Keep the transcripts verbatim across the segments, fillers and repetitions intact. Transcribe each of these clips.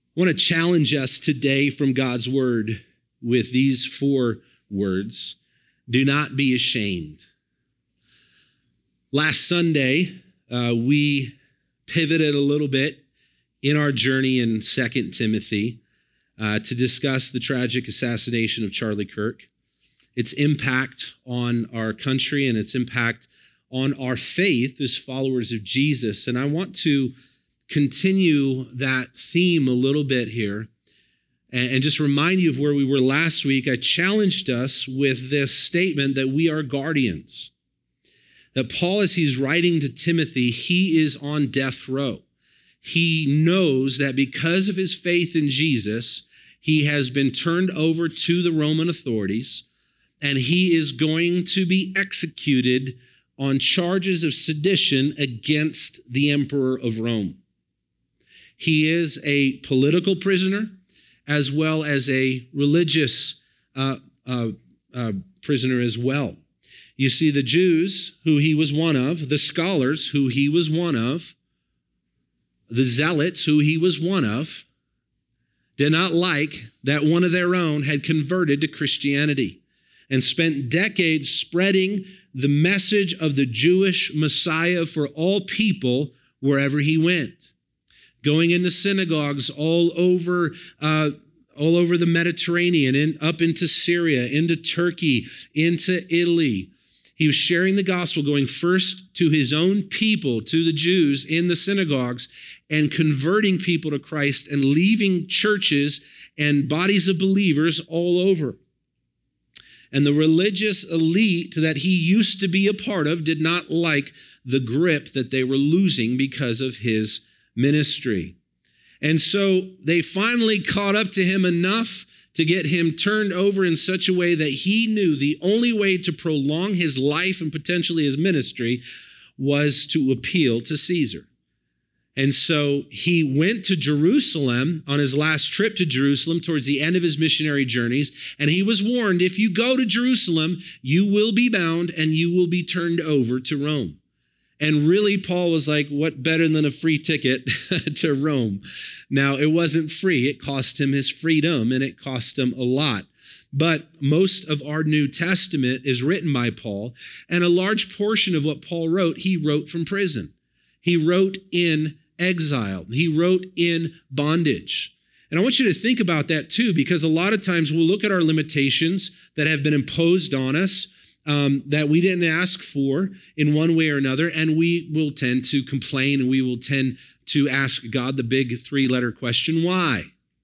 I want to challenge us today from God's word with these four words. Do not be ashamed. Last Sunday, uh, we pivoted a little bit in our journey in Second Timothy uh, to discuss the tragic assassination of Charlie Kirk, its impact on our country and its impact on our faith as followers of Jesus. And I want to continue that theme a little bit here and, and just remind you of where we were last week. I challenged us with this statement that we are guardians. That Paul, as he's writing to Timothy, he is on death row. He knows that because of his faith in Jesus, he has been turned over to the Roman authorities, and he is going to be executed on charges of sedition against the emperor of Rome. He is a political prisoner as well as a religious uh, uh, uh, prisoner as well. You see, the Jews, who he was one of, the scholars, who he was one of, the zealots, who he was one of, did not like that one of their own had converted to Christianity and spent decades spreading the message of the Jewish Messiah for all people wherever he went, going into synagogues all over uh, all over the Mediterranean, and up into Syria, into Turkey, into Italy. He was sharing the gospel, going first to his own people, to the Jews in the synagogues, and converting people to Christ and leaving churches and bodies of believers all over. And the religious elite that he used to be a part of did not like the grip that they were losing because of his ministry. And so they finally caught up to him enough to get him turned over in such a way that he knew the only way to prolong his life and potentially his ministry was to appeal to Caesar. And so he went to Jerusalem on his last trip to Jerusalem towards the end of his missionary journeys. And he was warned, if you go to Jerusalem, you will be bound and you will be turned over to Rome. And really, Paul was like, what better than a free ticket to Rome? Now, it wasn't free. It cost him his freedom, and it cost him a lot. But most of our New Testament is written by Paul, and a large portion of what Paul wrote, he wrote from prison. He wrote in exile. He wrote in bondage. And I want you to think about that too, because a lot of times we'll look at our limitations that have been imposed on us, Um, that we didn't ask for in one way or another, and we will tend to complain, and we will tend to ask God the big three-letter question, why?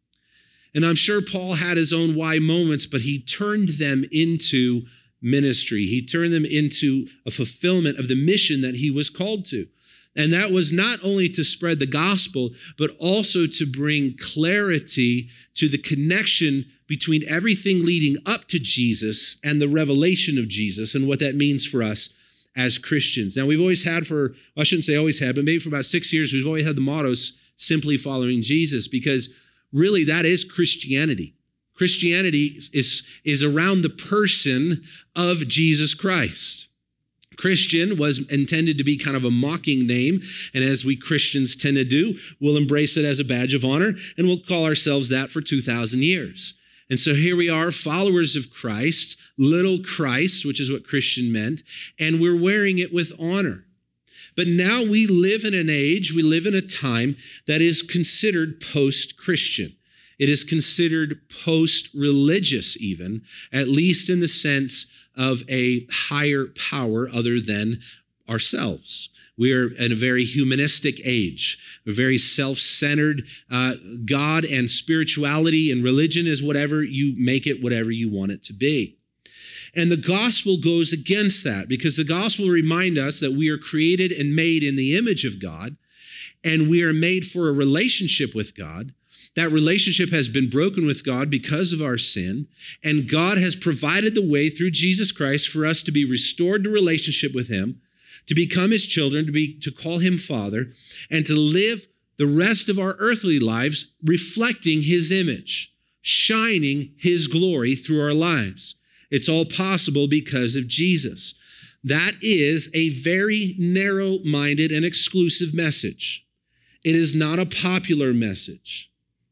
And I'm sure Paul had his own why moments, but he turned them into ministry. He turned them into a fulfillment of the mission that he was called to. And that was not only to spread the gospel, but also to bring clarity to the connection between everything leading up to Jesus and the revelation of Jesus and what that means for us as Christians. Now, we've always had for, I shouldn't say always had, but maybe for about six years, we've always had the mottos, simply following Jesus, because really that is Christianity. Christianity is, is around the person of Jesus Christ. Christian was intended to be kind of a mocking name, and as we Christians tend to do, we'll embrace it as a badge of honor, and we'll call ourselves that for two thousand years. And so here we are, followers of Christ, little Christ, which is what Christian meant, and we're wearing it with honor. But now we live in an age, we live in a time that is considered post-Christian. It is considered post-religious even, at least in the sense of a higher power other than ourselves. We are in a very humanistic age, a very self-centered uh, God, and spirituality and religion is whatever you make it, whatever you want it to be. And the gospel goes against that, because the gospel reminds us that we are created and made in the image of God, and we are made for a relationship with God. That relationship has been broken with God because of our sin, and God has provided the way through Jesus Christ for us to be restored to relationship with him, to become his children, to be to call him Father, and to live the rest of our earthly lives reflecting his image, shining his glory through our lives. It's all possible because of Jesus. That is a very narrow-minded and exclusive message. It is not a popular message.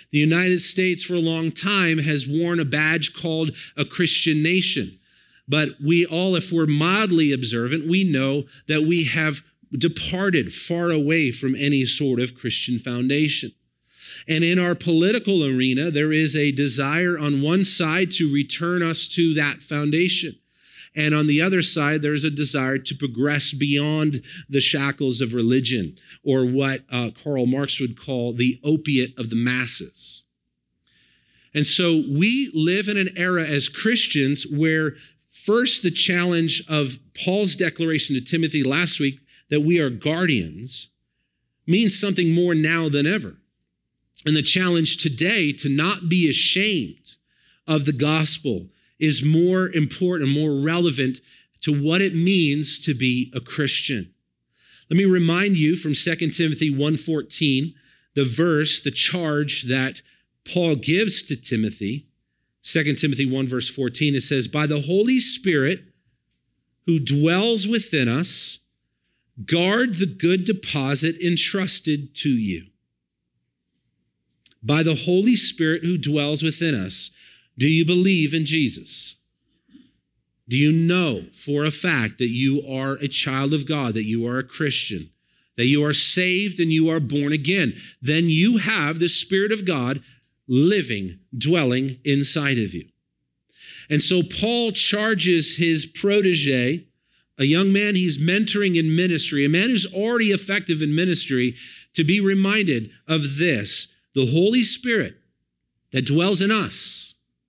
The United States for a long time has worn a badge called a Christian nation. But we all, if we're mildly observant, we know that we have departed far away from any sort of Christian foundation. And in our political arena, there is a desire on one side to return us to that foundation. And on the other side, there's a desire to progress beyond the shackles of religion, or what uh, Karl Marx would call the opiate of the masses. And so we live in an era as Christians where first the challenge of Paul's declaration to Timothy last week that we are guardians means something more now than ever. And the challenge today to not be ashamed of the gospel is more important, more relevant to what it means to be a Christian. Let me remind you from Second Timothy one fourteen, the verse, the charge that Paul gives to Timothy. Second Timothy one verse fourteen, it says, by the Holy Spirit who dwells within us, guard the good deposit entrusted to you. By the Holy Spirit who dwells within us, do you believe in Jesus? Do you know for a fact that you are a child of God, that you are a Christian, that you are saved and you are born again? Then you have the Spirit of God living, dwelling inside of you. And so Paul charges his protege, a young man he's mentoring in ministry, a man who's already effective in ministry, to be reminded of this: the Holy Spirit that dwells in us.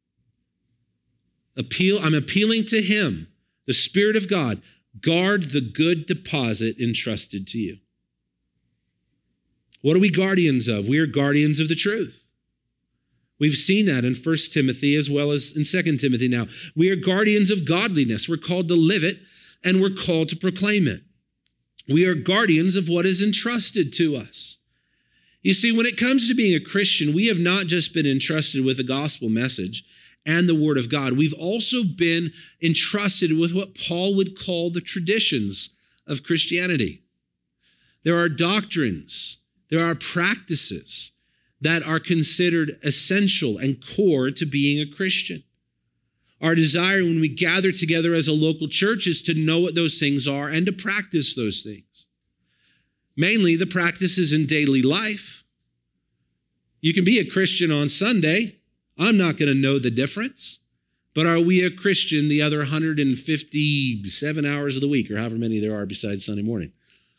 Appeal, I'm appealing to him, the Spirit of God. Guard the good deposit entrusted to you. What are we guardians of? We are guardians of the truth. We've seen that in First Timothy as well as in Second Timothy now. We are guardians of godliness. We're called to live it, and we're called to proclaim it. We are guardians of what is entrusted to us. You see, when it comes to being a Christian, we have not just been entrusted with the gospel message and the word of God. We've also been entrusted with what Paul would call the traditions of Christianity. There are doctrines, there are practices that are considered essential and core to being a Christian. Our desire when we gather together as a local church is to know what those things are and to practice those things. Mainly the practices in daily life. You can be a Christian on Sunday. I'm not going to know the difference. But are we a Christian the other one hundred fifty-seven hours of the week, or however many there are besides Sunday morning?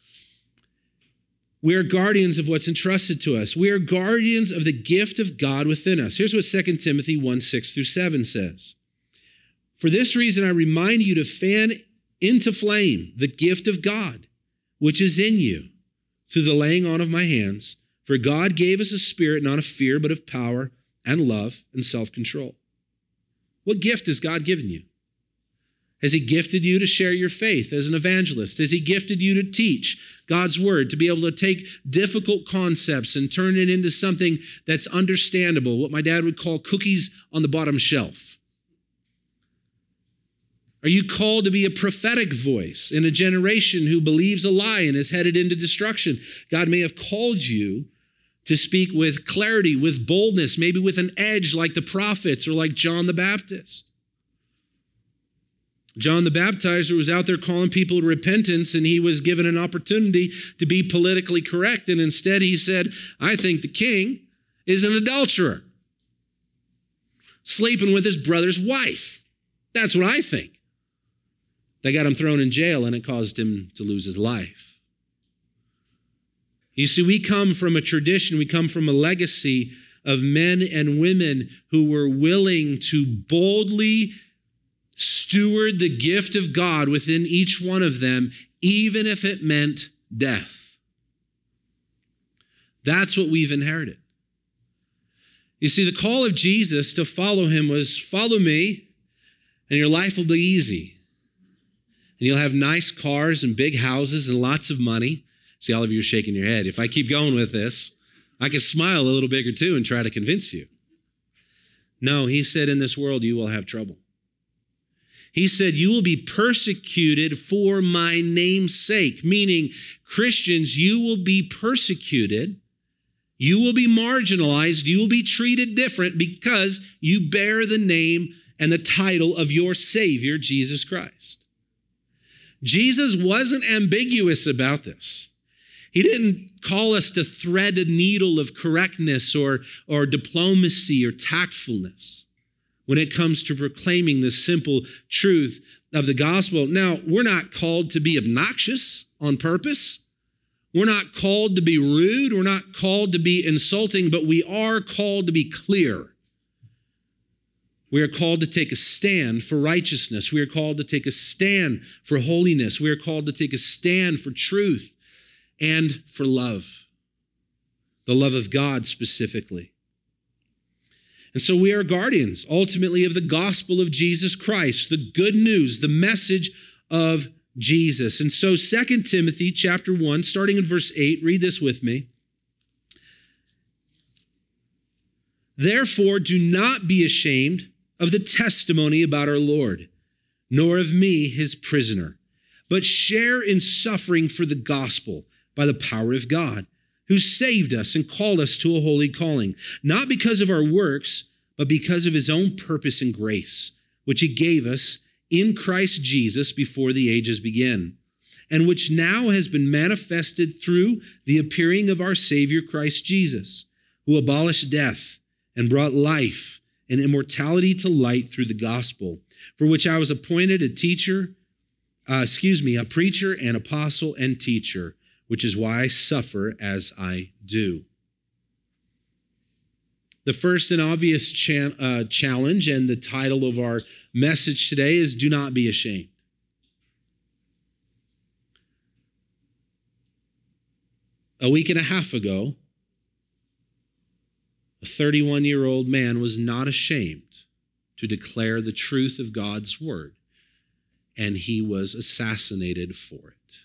We are guardians of what's entrusted to us. We are guardians of the gift of God within us. Here's what Second Timothy one, six through seven says. For this reason, I remind you to fan into flame the gift of God, which is in you, through the laying on of my hands. For God gave us a spirit not of fear, but of power and love and self-control. What gift has God given you? Has he gifted you to share your faith as an evangelist? Has he gifted you to teach God's word, to be able to take difficult concepts and turn it into something that's understandable, what my dad would call cookies on the bottom shelf? Are you called to be a prophetic voice in a generation who believes a lie and is headed into destruction? God may have called you to speak with clarity, with boldness, maybe with an edge like the prophets or like John the Baptist. John the Baptizer was out there calling people to repentance, and he was given an opportunity to be politically correct. And instead he said, I think the king is an adulterer, sleeping with his brother's wife. That's what I think. They got him thrown in jail, and it caused him to lose his life. You see, we come from a tradition, we come from a legacy of men and women who were willing to boldly steward the gift of God within each one of them, even if it meant death. That's what we've inherited. You see, the call of Jesus to follow him was, follow me, and your life will be easy. And you'll have nice cars and big houses and lots of money. See, all of you are shaking your head. If I keep going with this, I could smile a little bigger too and try to convince you. No, he said, in this world you will have trouble. He said, you will be persecuted for my name's sake, meaning Christians, you will be persecuted You will be marginalized. You will be treated different because you bear the name and the title of your Savior, Jesus Christ. Jesus wasn't ambiguous about this. He didn't call us to thread a needle of correctness or, or diplomacy or tactfulness when it comes to proclaiming the simple truth of the gospel. Now, we're not called to be obnoxious on purpose. We're not called to be rude. We're not called to be insulting, but we are called to be clear. We are called to take a stand for righteousness. We are called to take a stand for holiness. We are called to take a stand for truth and for love, the love of God specifically. And so we are guardians, ultimately, of the gospel of Jesus Christ, the good news, the message of Jesus. And so Second Timothy chapter one, starting in verse eight, read this with me. Therefore, do not be ashamed of the testimony about our Lord, nor of me, his prisoner, but share in suffering for the gospel by the power of God, who saved us and called us to a holy calling, not because of our works, but because of his own purpose and grace, which he gave us in Christ Jesus before the ages began, and which now has been manifested through the appearing of our Savior Christ Jesus, who abolished death and brought life and immortality to light through the gospel, for which I was appointed a teacher, uh, excuse me, a preacher and apostle and teacher, which is why I suffer as I do. The first and obvious cha- uh, challenge and the title of our message today is do not be ashamed. A week and a half ago, a thirty-one-year-old man was not ashamed to declare the truth of God's word, and he was assassinated for it.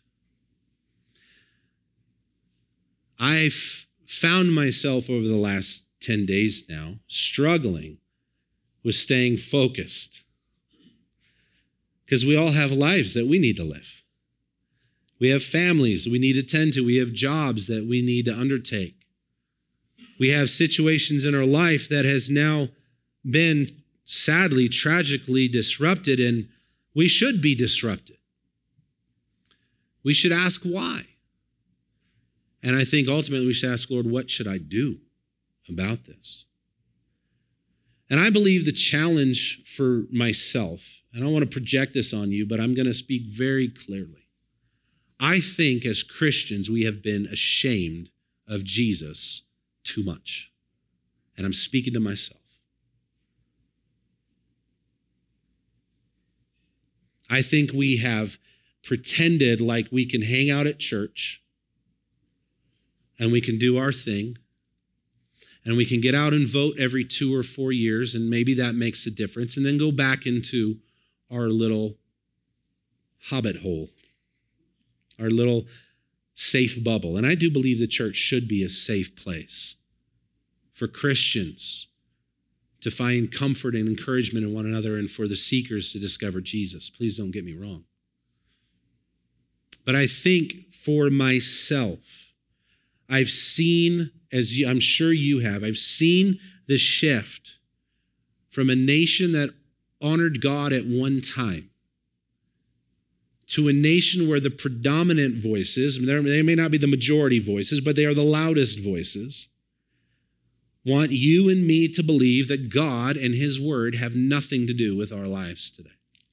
I've found myself over the last ten days now struggling with staying focused because we all have lives that we need to live. We have families that we need to tend to. We have jobs that we need to undertake. We have situations in our life that has now been sadly, tragically disrupted, and we should be disrupted. We should ask why. And I think ultimately we should ask, Lord, what should I do about this? And I believe the challenge for myself, and I don't want to project this on you, but I'm going to speak very clearly. I think as Christians, we have been ashamed of Jesus too much. And I'm speaking to myself. I think we have pretended like we can hang out at church and we can do our thing and we can get out and vote every two or four years and maybe that makes a difference and then go back into our little hobbit hole, our little safe bubble. And I do believe the church should be a safe place for Christians to find comfort and encouragement in one another and for the seekers to discover Jesus. Please don't get me wrong. But I think for myself, I've seen, as I'm sure you have, I've seen the shift from a nation that honored God at one time to a nation where the predominant voices, they may not be the majority voices, but they are the loudest voices, want you and me to believe that God and his word have nothing to do with our lives today.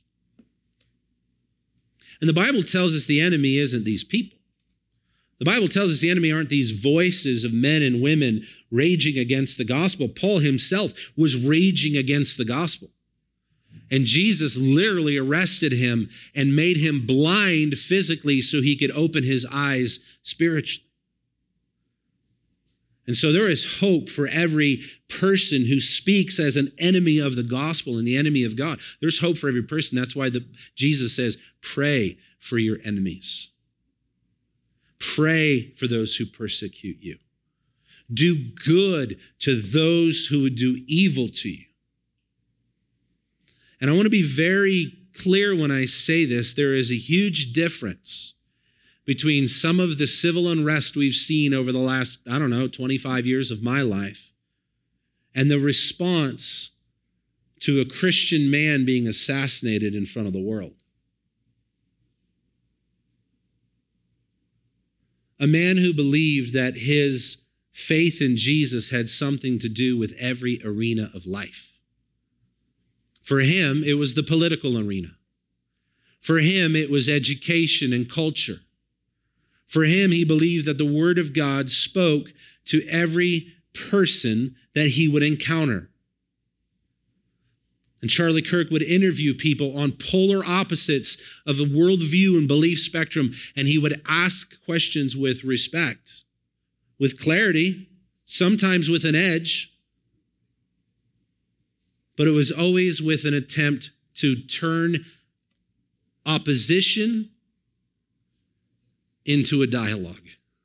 And the Bible tells us the enemy isn't these people. The Bible tells us the enemy aren't these voices of men and women raging against the gospel. Paul himself was raging against the gospel. And Jesus literally arrested him and made him blind physically so he could open his eyes spiritually. And so there is hope for every person who speaks as an enemy of the gospel and the enemy of God. There's hope for every person. That's why the, Jesus says, pray for your enemies. Pray for those who persecute you. Do good to those who would do evil to you. And I want to be very clear when I say this. There is a huge difference between some of the civil unrest we've seen over the last, I don't know, twenty-five years of my life and the response to a Christian man being assassinated in front of the world. A man who believed that his faith in Jesus had something to do with every arena of life. For him, it was the political arena. For him, it was education and culture. For him, he believed that the word of God spoke to every person that he would encounter. And Charlie Kirk would interview people on polar opposites of the worldview and belief spectrum, and he would ask questions with respect, with clarity, sometimes with an edge, but it was always with an attempt to turn opposition into a dialogue,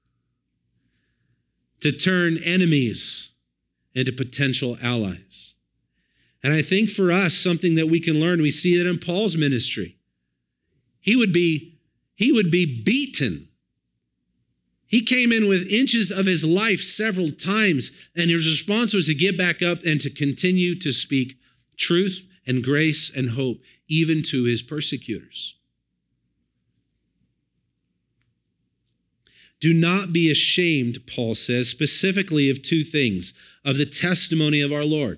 to turn enemies into potential allies. And I think for us, something that we can learn, we see it in Paul's ministry. He would be, he would be beaten. He came in with inches of his life several times, and his response was to get back up and to continue to speak truth and grace and hope, even to his persecutors. Do not be ashamed, Paul says, specifically of two things, of the testimony of our Lord.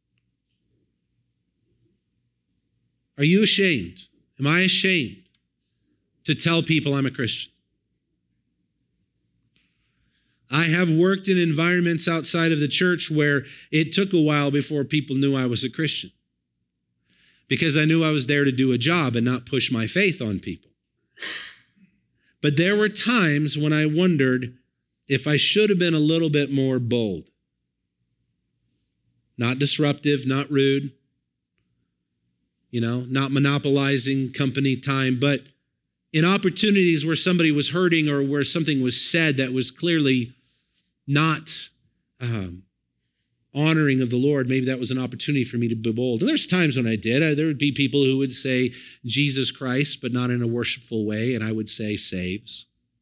Are you ashamed? Am I ashamed to tell people I'm a Christian? I have worked in environments outside of the church where it took a while before people knew I was a Christian, because I knew I was there to do a job and not push my faith on people. But there were times when I wondered if I should have been a little bit more bold. Not disruptive, not rude, you know, not monopolizing company time, but in opportunities where somebody was hurting or where something was said that was clearly not um, honoring of the Lord, maybe that was an opportunity for me to be bold. And there's times when I did. There would be people who would say Jesus Christ, but not in a worshipful way, and I would say saves.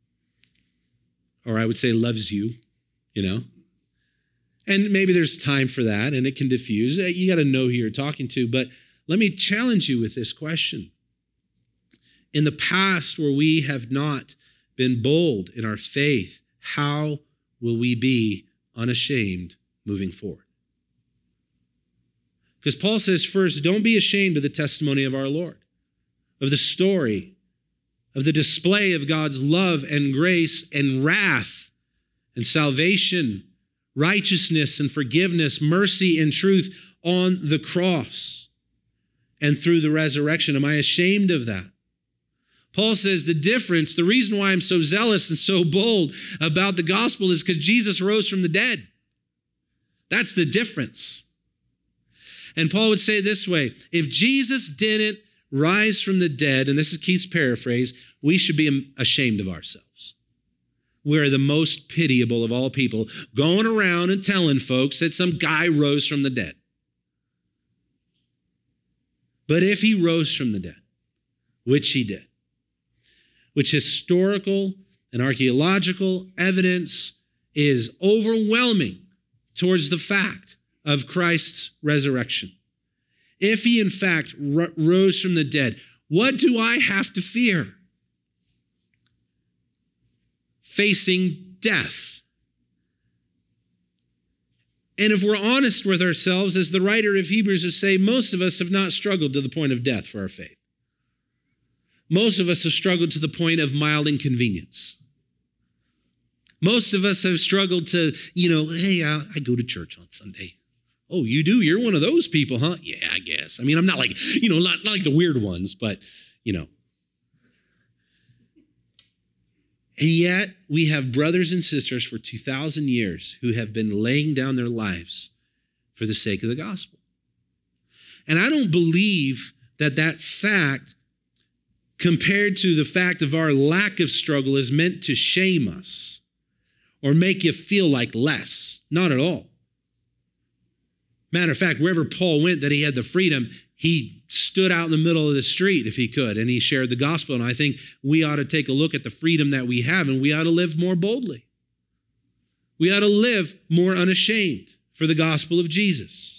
Or I would say loves you, you know. And maybe there's time for that, and it can diffuse. You got to know who you're talking to, but let me challenge you with this question. In the past, where we have not been bold in our faith, how will we be unashamed moving forward? Because Paul says, first, don't be ashamed of the testimony of our Lord, of the story, of the display of God's love and grace and wrath and salvation, righteousness and forgiveness, mercy and truth on the cross and through the resurrection. Am I ashamed of that? Paul says the difference, the reason why I'm so zealous and so bold about the gospel is because Jesus rose from the dead. That's the difference. And Paul would say it this way, if Jesus didn't rise from the dead, and this is Keith's paraphrase, we should be ashamed of ourselves. We're the most pitiable of all people, going around and telling folks that some guy rose from the dead. But if he rose from the dead, which he did, which historical and archaeological evidence is overwhelming towards the fact of Christ's resurrection. If he in fact r- rose from the dead, what do I have to fear? Facing death. And if we're honest with ourselves, as the writer of Hebrews would say, most of us have not struggled to the point of death for our faith. Most of us have struggled to the point of mild inconvenience. Most of us have struggled to, you know, hey, I, I go to church on Sunday. Oh, you do? You're one of those people, huh? Yeah, I guess. I mean, I'm not like, you know, not, not like the weird ones, but, you know. And yet, we have brothers and sisters for two thousand years who have been laying down their lives for the sake of the gospel. And I don't believe that that fact, compared to the fact of our lack of struggle, is meant to shame us or make you feel like less. Not at all. Matter of fact, wherever Paul went that he had the freedom, he stood out in the middle of the street if he could, and he shared the gospel. And I think we ought to take a look at the freedom that we have, and we ought to live more boldly. We ought to live more unashamed for the gospel of Jesus.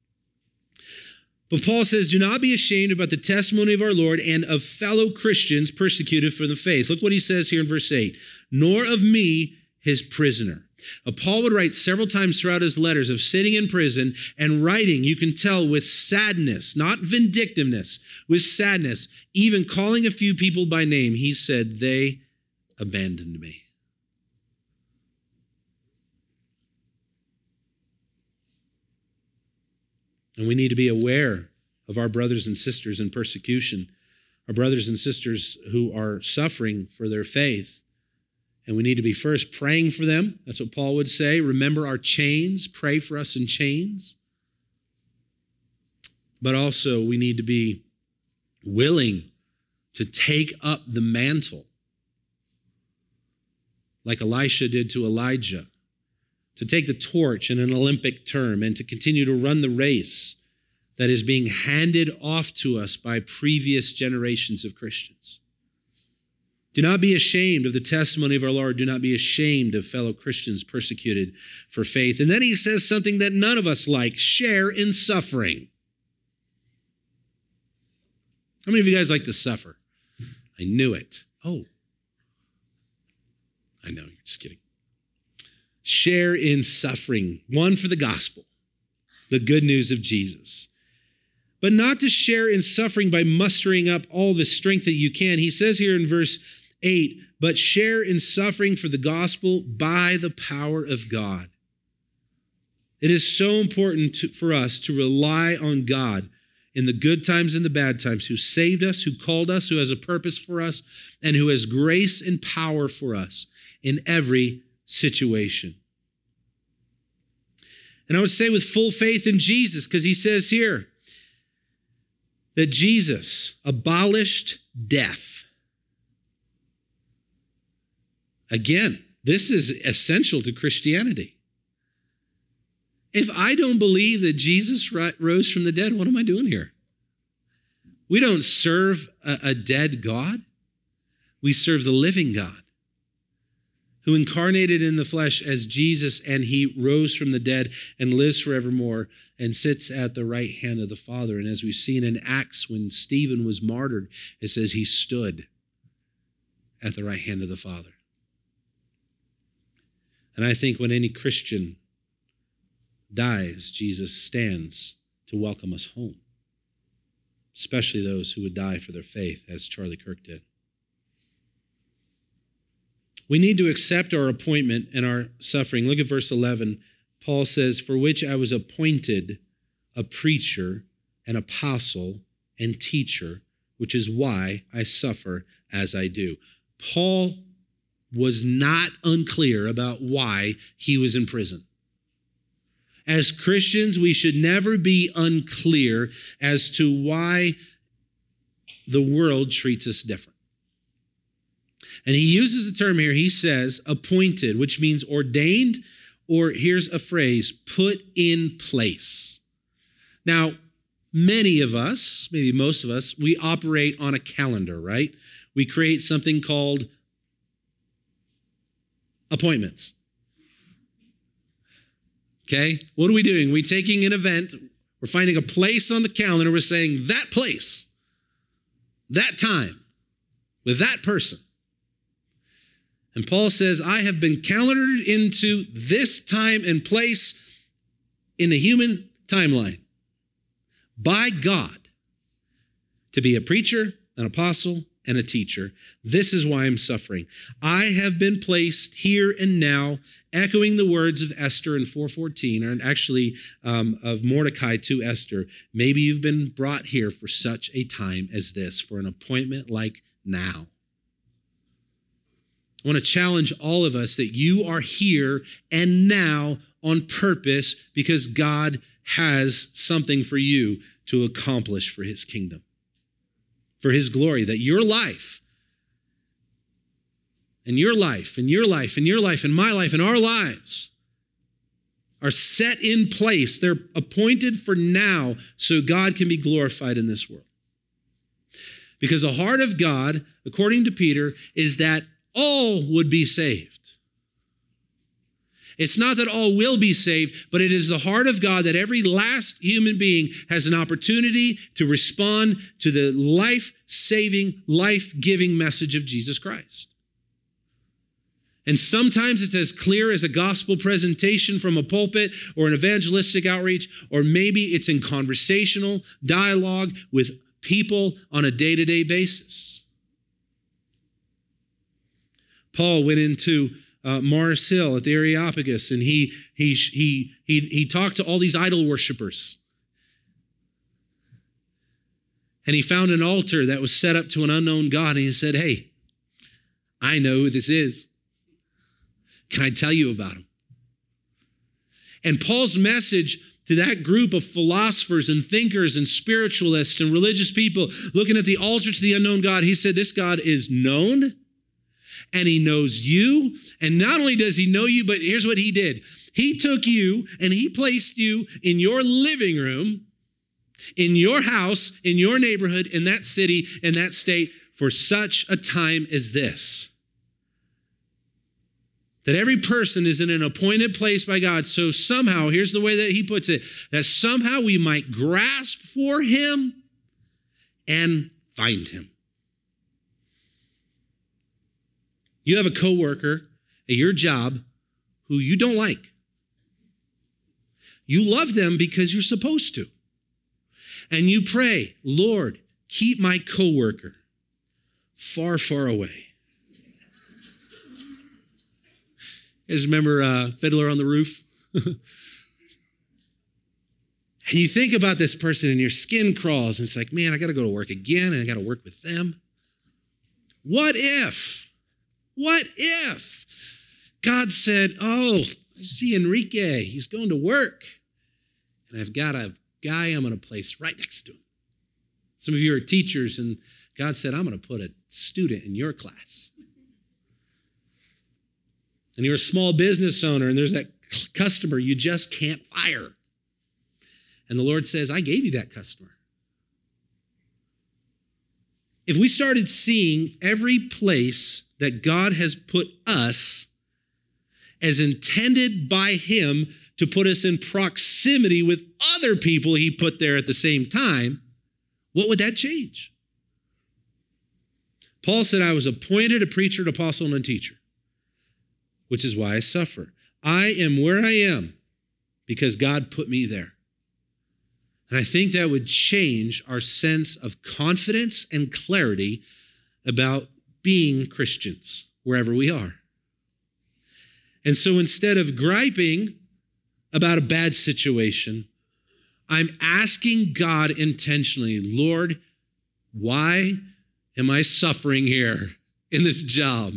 But Paul says, do not be ashamed about the testimony of our Lord and of fellow Christians persecuted for the faith. Look what he says here in verse eight. Nor of me, his prisoner. Now, Paul would write several times throughout his letters of sitting in prison and writing, you can tell, with sadness, not vindictiveness, with sadness, even calling a few people by name. He said, they abandoned me. And we need to be aware of our brothers and sisters in persecution, our brothers and sisters who are suffering for their faith. And we need to be first praying for them. That's what Paul would say. Remember our chains. Pray for us in chains. But also we need to be willing to take up the mantle like Elisha did to Elijah, to take the torch in an Olympic term and to continue to run the race that is being handed off to us by previous generations of Christians. Do not be ashamed of the testimony of our Lord. Do not be ashamed of fellow Christians persecuted for faith. And then he says something that none of us like: share in suffering. How many of you guys like to suffer? I knew it. Oh, I know, you're just kidding. Share in suffering, one for the gospel, the good news of Jesus. But not to share in suffering by mustering up all the strength that you can. He says here in verse eight, but share in suffering for the gospel by the power of God. It is so important to, for us to rely on God in the good times and the bad times, who saved us, who called us, who has a purpose for us, and who has grace and power for us in every situation. And I would say with full faith in Jesus, because he says here that Jesus abolished death. Again, this is essential to Christianity. If I don't believe that Jesus rose from the dead, what am I doing here? We don't serve a, a dead God. We serve the living God, who incarnated in the flesh as Jesus, and he rose from the dead and lives forevermore and sits at the right hand of the Father. And as we've seen in Acts, when Stephen was martyred, it says he stood at the right hand of the Father. And I think when any Christian dies, Jesus stands to welcome us home, especially those who would die for their faith, as Charlie Kirk did. We need to accept our appointment and our suffering. Look at verse eleven. Paul says, for which I was appointed a preacher, an apostle, and teacher, which is why I suffer as I do. Paul was not unclear about why he was in prison. As Christians, we should never be unclear as to why the world treats us different. And he uses the term here, he says, appointed, which means ordained, or here's a phrase, put in place. Now, many of us, maybe most of us, we operate on a calendar, right? We create something called appointments. Okay? What are we doing? We're taking an event, we're finding a place on the calendar, we're saying that place, that time, with that person. And Paul says, I have been calendared into this time and place in the human timeline by God to be a preacher, an apostle, and a teacher. This is why I'm suffering. I have been placed here and now, echoing the words of Esther in four fourteen, or actually um, of Mordecai to Esther. Maybe you've been brought here for such a time as this, for an appointment like now. I want to challenge all of us that you are here and now on purpose because God has something for you to accomplish for his kingdom, for his glory, that your life and your life and your life and your life and my life and our lives are set in place. They're appointed for now so God can be glorified in this world. Because the heart of God, according to Peter, is that all would be saved. It's not that all will be saved, but it is the heart of God that every last human being has an opportunity to respond to the life-saving, life-giving message of Jesus Christ. And sometimes it's as clear as a gospel presentation from a pulpit or an evangelistic outreach, or maybe it's in conversational dialogue with people on a day-to-day basis. Paul went into uh, Mars Hill at the Areopagus, and he, he, he, he, he talked to all these idol worshipers. And he found an altar that was set up to an unknown God, and he said, hey, I know who this is. Can I tell you about him? And Paul's message to that group of philosophers and thinkers and spiritualists and religious people looking at the altar to the unknown God, he said, this God is known and he knows you. And not only does he know you, but here's what he did. He took you and he placed you in your living room, in your house, in your neighborhood, in that city, in that state for such a time as this. That every person is in an appointed place by God. So somehow, here's the way that he puts it, that somehow we might grasp for him and find him. You have a coworker at your job who you don't like. You love them because you're supposed to. And you pray, Lord, keep my coworker far, far away. You guys remember uh, Fiddler on the Roof? And you think about this person and your skin crawls and it's like, man, I got to go to work again and I got to work with them. What if, what if God said, oh, I see Enrique, he's going to work and I've got a guy I'm going to place right next to him. Some of you are teachers and God said, I'm going to put a student in your class. And you're a small business owner and there's that customer you just can't fire. And the Lord says, I gave you that customer. If we started seeing every place that God has put us as intended by him to put us in proximity with other people he put there at the same time, what would that change? Paul said, I was appointed a preacher, an apostle, and a teacher, which is why I suffer. I am where I am because God put me there. And I think that would change our sense of confidence and clarity about being Christians wherever we are. And so instead of griping about a bad situation, I'm asking God intentionally, Lord, why am I suffering here in this job?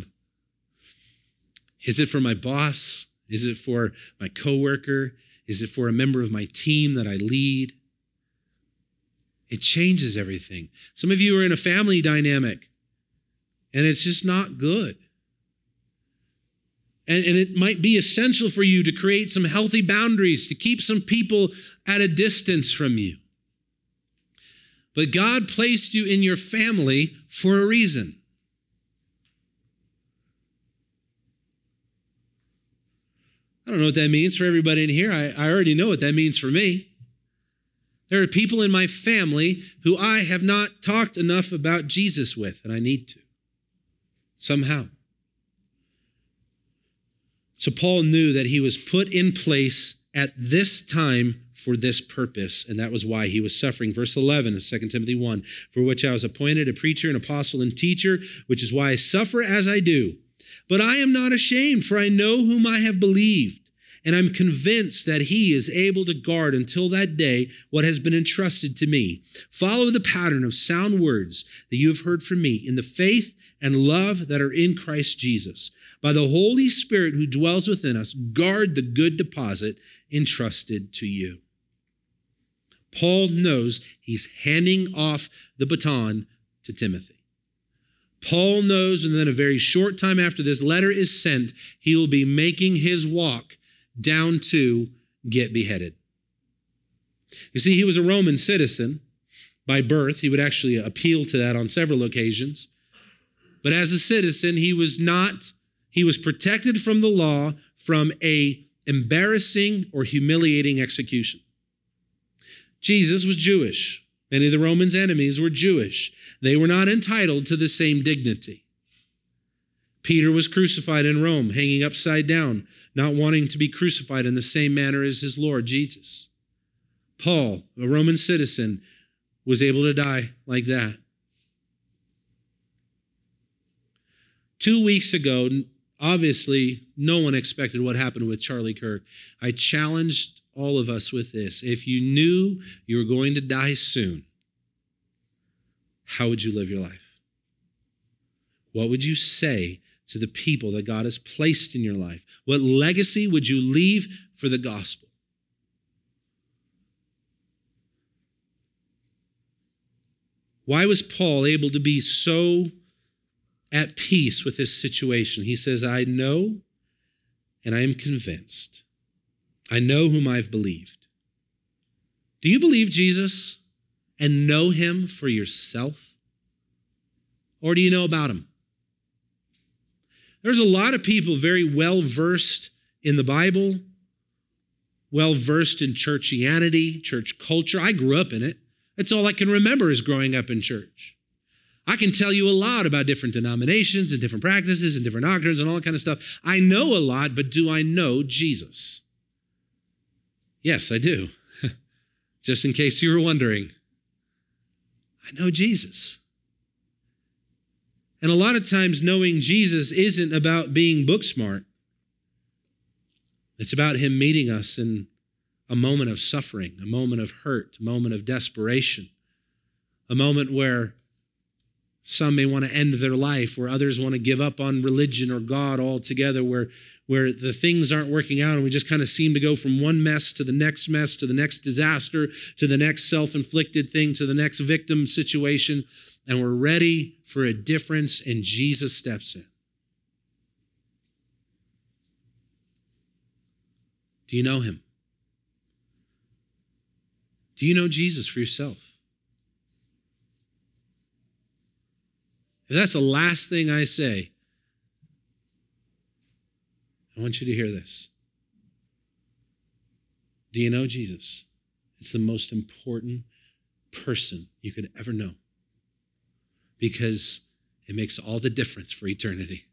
Is it for my boss? Is it for my coworker? Is it for a member of my team that I lead? It changes everything. Some of you are in a family dynamic and it's just not good. And, and it might be essential for you to create some healthy boundaries, to keep some people at a distance from you. But God placed you in your family for a reason. I don't know what that means for everybody in here. I, I already know what that means for me. There are people in my family who I have not talked enough about Jesus with, and I need to, somehow. So Paul knew that he was put in place at this time for this purpose, and that was why he was suffering. Verse eleven of Second Timothy one, for which I was appointed a preacher, an apostle, and teacher, which is why I suffer as I do. But I am not ashamed, for I know whom I have believed, and I'm convinced that he is able to guard until that day what has been entrusted to me. Follow the pattern of sound words that you have heard from me in the faith and love that are in Christ Jesus. By the Holy Spirit who dwells within us, guard the good deposit entrusted to you. Paul knows he's handing off the baton to Timothy. Paul knows, and then a very short time after this letter is sent, he will be making his walk down to get beheaded. You see, he was a Roman citizen by birth. He would actually appeal to that on several occasions. But as a citizen, he was not, he was protected from the law from a embarrassing or humiliating execution. Jesus was Jewish. Many of the Romans' enemies were Jewish. They were not entitled to the same dignity. Peter was crucified in Rome, hanging upside down, not wanting to be crucified in the same manner as his Lord Jesus. Paul, a Roman citizen, was able to die like that. Two weeks ago, obviously, no one expected what happened with Charlie Kirk. I challenged all of us with this. If you knew you were going to die soon, how would you live your life? What would you say to the people that God has placed in your life? What legacy would you leave for the gospel? Why was Paul able to be so at peace with this situation? He says, I know and I am convinced. I know whom I've believed. Do you believe Jesus and know him for yourself? Or do you know about him? There's a lot of people very well versed in the Bible, well versed in churchianity, church culture. I grew up in it. That's all I can remember is growing up in church. I can tell you a lot about different denominations and different practices and different doctrines and all that kind of stuff. I know a lot, but do I know Jesus? Yes, I do. Just in case you were wondering, I know Jesus. And a lot of times knowing Jesus isn't about being book smart. It's about him meeting us in a moment of suffering, a moment of hurt, a moment of desperation, a moment where some may want to end their life, where others want to give up on religion or God altogether, where, where the things aren't working out and we just kind of seem to go from one mess to the next mess, to the next disaster, to the next self-inflicted thing, to the next victim situation, and we're ready for a difference, and Jesus steps in. Do you know him? Do you know Jesus for yourself? If that's the last thing I say, I want you to hear this. Do you know Jesus? It's the most important person you could ever know because it makes all the difference for eternity.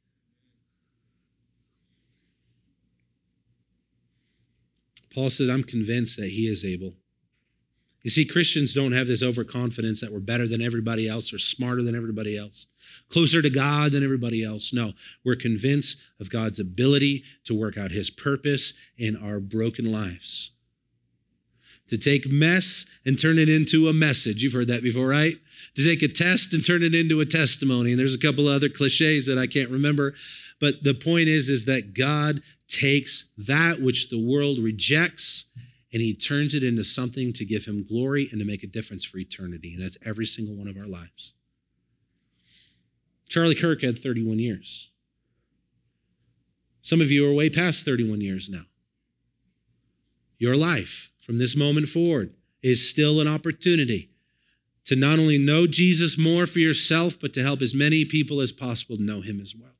Paul said, I'm convinced that he is able. You see, Christians don't have this overconfidence that we're better than everybody else or smarter than everybody else, closer to God than everybody else. No, we're convinced of God's ability to work out his purpose in our broken lives. To take mess and turn it into a message. You've heard that before, right? To take a test and turn it into a testimony. And there's a couple of other cliches that I can't remember. But the point is, is that God takes that which the world rejects and he turns it into something to give him glory and to make a difference for eternity. And that's every single one of our lives. Charlie Kirk had thirty-one years. Some of you are way past thirty-one years now. Your life from this moment forward is still an opportunity to not only know Jesus more for yourself, but to help as many people as possible know him as well.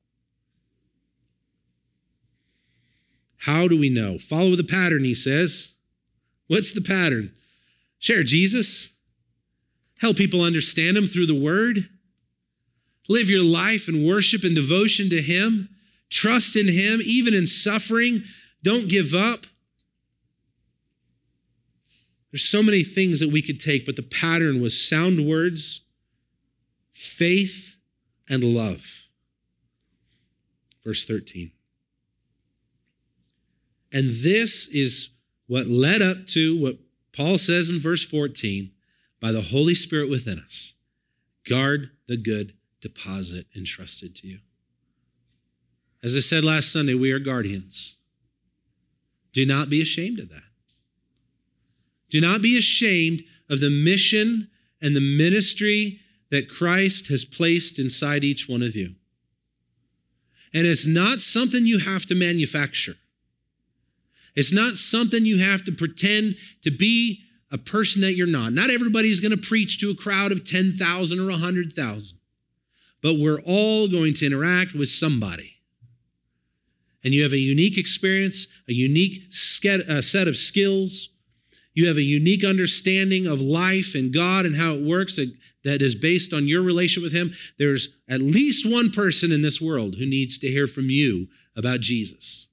How do we know? Follow the pattern, he says. What's the pattern? Share Jesus. Help people understand him through the word. Live your life in worship and devotion to him. Trust in him, even in suffering. Don't give up. There's so many things that we could take, but the pattern was sound words, faith, and love. Verse thirteen. And this is what led up to what Paul says in verse fourteen, by the Holy Spirit within us, guard the good deposit entrusted to you. As I said last Sunday, we are guardians. Do not be ashamed of that. Do not be ashamed of the mission and the ministry that Christ has placed inside each one of you. And it's not something you have to manufacture. It's not something you have to pretend to be a person that you're not. Not everybody's going to preach to a crowd of ten thousand or one hundred thousand, but we're all going to interact with somebody. And you have a unique experience, a unique set of skills. You have a unique understanding of life and God and how it works that is based on your relationship with him. There's at least one person in this world who needs to hear from you about Jesus.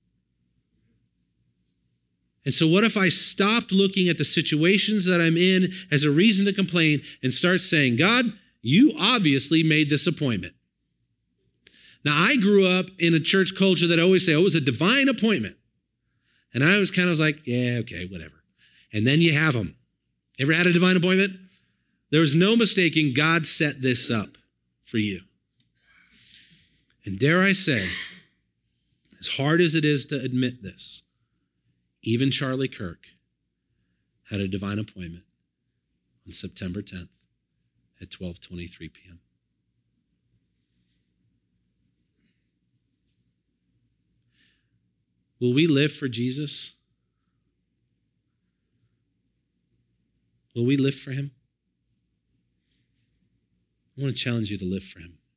And so what if I stopped looking at the situations that I'm in as a reason to complain and start saying, God, you obviously made this appointment. Now, I grew up in a church culture that always say, oh, it was a divine appointment. And I was kind of like, yeah, okay, whatever. And then you have them. Ever had a divine appointment? There was no mistaking God set this up for you. And dare I say, as hard as it is to admit this, even Charlie Kirk had a divine appointment on September tenth at twelve twenty-three p.m. Will we live for Jesus? Will we live for him? I want to challenge you to live for him.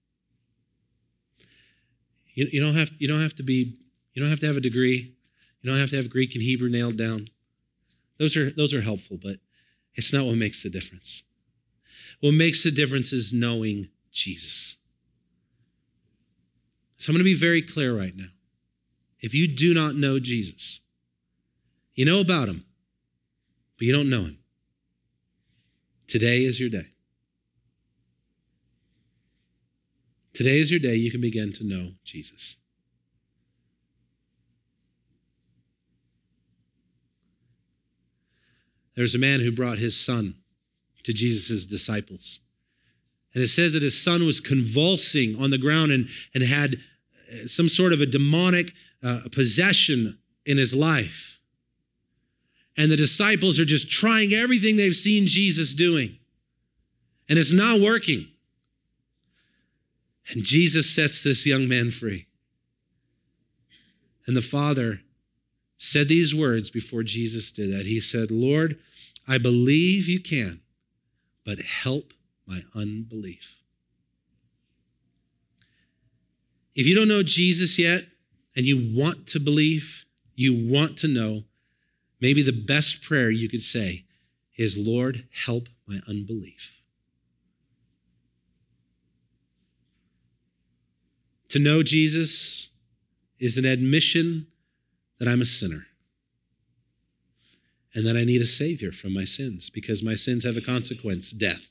You, you don't have, you don't have to be, you don't have to have a degree. You don't have to have Greek and Hebrew nailed down. Those are, those are helpful, but it's not what makes the difference. What makes the difference is knowing Jesus. So I'm going to be very clear right now. If you do not know Jesus, you know about him, but you don't know him, today is your day. Today is your day you can begin to know Jesus. There's a man who brought his son to Jesus' disciples. And it says that his son was convulsing on the ground and, and had some sort of a demonic uh, possession in his life. And the disciples are just trying everything they've seen Jesus doing. And it's not working. And Jesus sets this young man free. And the father said these words before Jesus did that. He said, Lord, I believe you can, but help my unbelief. If you don't know Jesus yet and you want to believe, you want to know, maybe the best prayer you could say is, Lord, help my unbelief. To know Jesus is an admission that I'm a sinner and that I need a Savior from my sins because my sins have a consequence, death.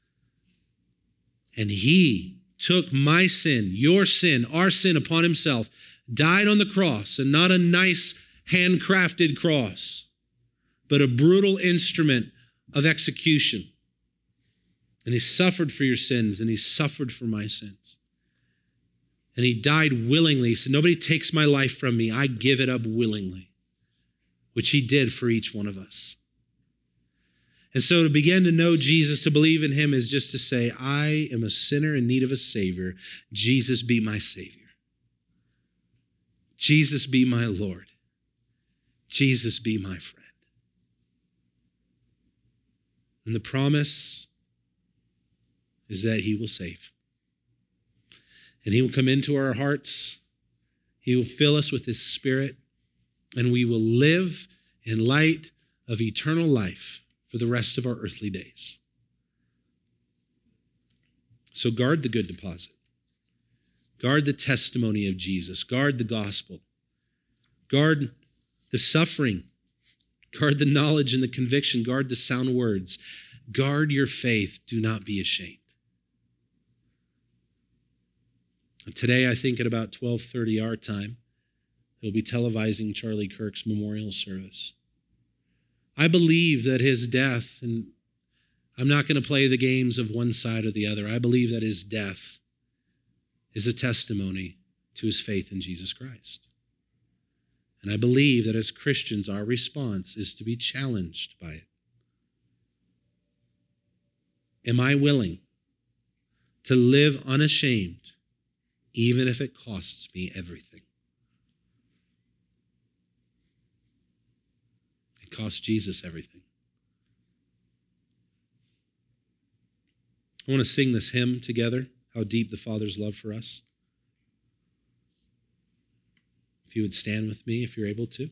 And he took my sin, your sin, our sin upon himself, died on the cross, and not a nice handcrafted cross, but a brutal instrument of execution. And he suffered for your sins, and he suffered for my sins. And he died willingly. He said, nobody takes my life from me. I give it up willingly, which he did for each one of us. And so to begin to know Jesus, to believe in him, is just to say, I am a sinner in need of a Savior. Jesus, be my Savior. Jesus, be my Lord. Jesus, be my friend. And the promise is that he will save. And he will come into our hearts. He will fill us with his Spirit. And we will live in light of eternal life for the rest of our earthly days. So guard the good deposit. Guard the testimony of Jesus. Guard the gospel. Guard the suffering. Guard the knowledge and the conviction. Guard the sound words. Guard your faith. Do not be ashamed. Today, I think at about twelve thirty our time, they'll be televising Charlie Kirk's memorial service. I believe that his death, and I'm not going to play the games of one side or the other, I believe that his death is a testimony to his faith in Jesus Christ. And I believe that as Christians, our response is to be challenged by it. Am I willing to live unashamed, even if it costs me everything? cost Jesus everything. I want to sing this hymn together, How Deep the Father's Love for Us. If you would stand with me, if you're able to.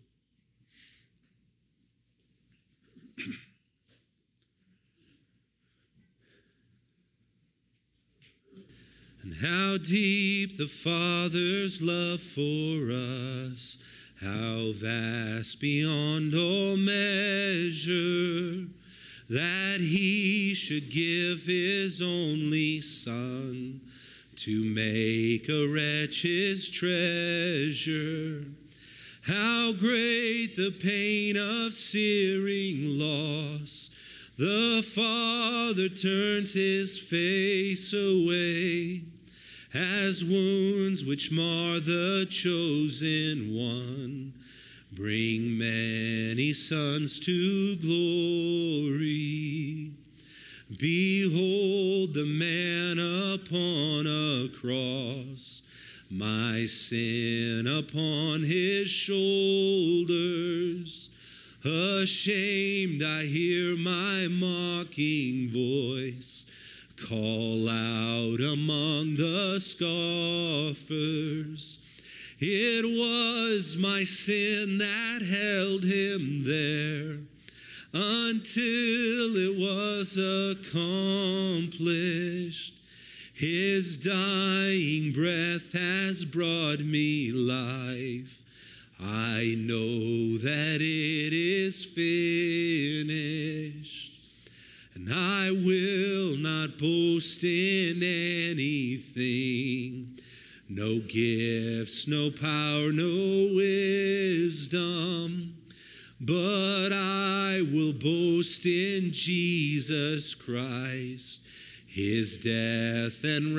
And how deep the Father's love for us, how vast beyond all measure, that he should give his only Son to make a wretch his treasure. How great the pain of searing loss, the Father turns his face away, as wounds which mar the chosen one bring many sons to glory. Behold the man upon a cross, my sin upon his shoulders. Ashamed I hear my mocking voice call out among the scoffers. It was my sin that held him there until it was accomplished. His dying breath has brought me life. I know that it is finished. And I will not boast in anything, no gifts, no power, no wisdom, but I will boast in Jesus Christ, his death and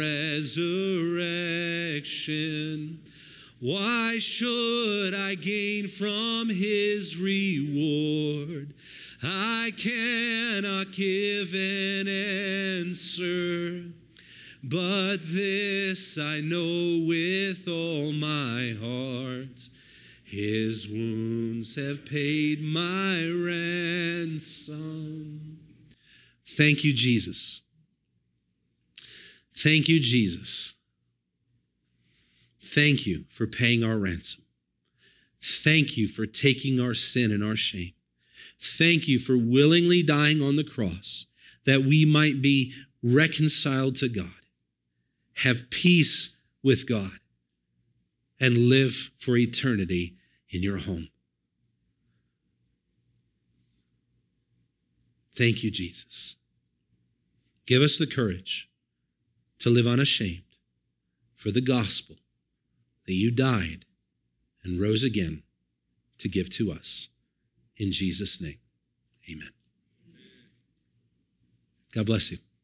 resurrection. Why should I gain from his reward? I cannot give an answer, but this I know with all my heart. His wounds have paid my ransom. Thank you, Jesus. Thank you, Jesus. Thank you for paying our ransom. Thank you for taking our sin and our shame. Thank you for willingly dying on the cross that we might be reconciled to God, have peace with God, and live for eternity in your home. Thank you, Jesus. Give us the courage to live unashamed for the gospel that you died and rose again to give to us. In Jesus' name, amen. God bless you.